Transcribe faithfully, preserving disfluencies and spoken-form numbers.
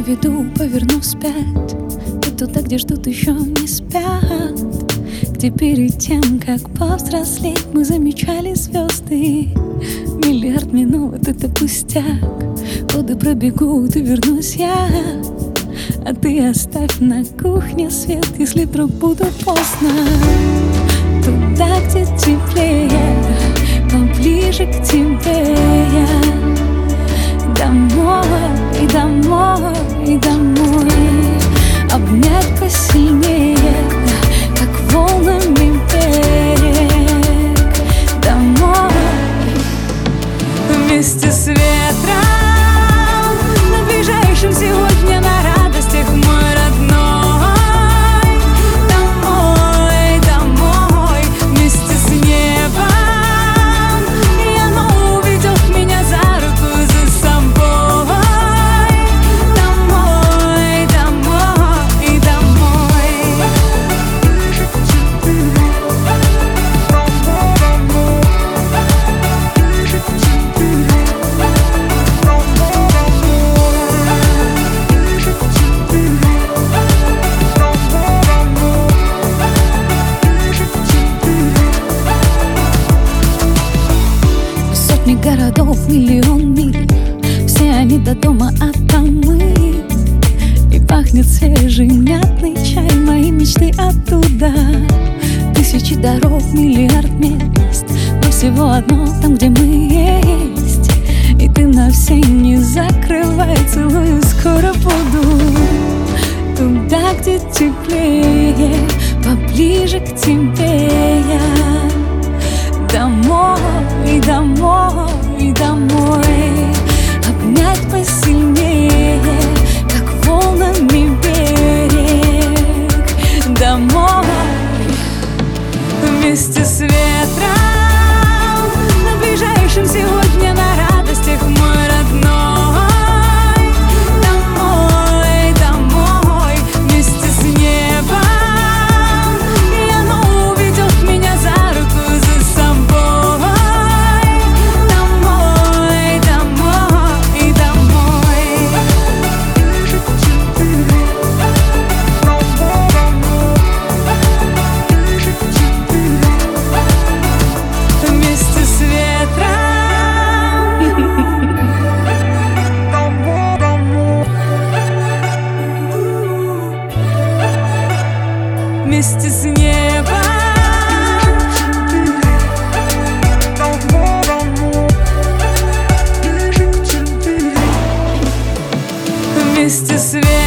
приведу, поверну вспять, и туда, где ждут, еще не спят, где перед тем, как повзрослеть, мы замечали звезды. Миллиард минут — это пустяк, годы пробегут, и вернусь я, а ты оставь на кухне свет, если вдруг буду поздно. Туда, где теплее, поближе к тебе я. Домой, домой, домой. Обнять посильнее, как волнами берег. Домой, вместе с ветром, на ближайшем сегодня на радостях, мой родной. Домой, домой, вместе с небом. И оно уведет меня за руку, за собой. Домой, домой, домой. Сотни городов, миллион миль, все они до дома, а там мы. И пахнет свежий мятный чай, мои мечты оттуда. Тысячи дорог, миллиард мест, но всего одно там, где мы есть. И ты на все не закрывай, целую, скоро буду. Туда, где теплее, поближе к тебе я. Домой, домой, домой. Обнять посильнее, как волнами берег. Домой, вместе с ветром, на ближайшем сегодня на радостях, мой родной. Домой, домой, вместе с небом. И оно уведет меня за руку, за собой. Домой, домой, домой. Вместе с ветром, вместе с небом. Вместе с ветром.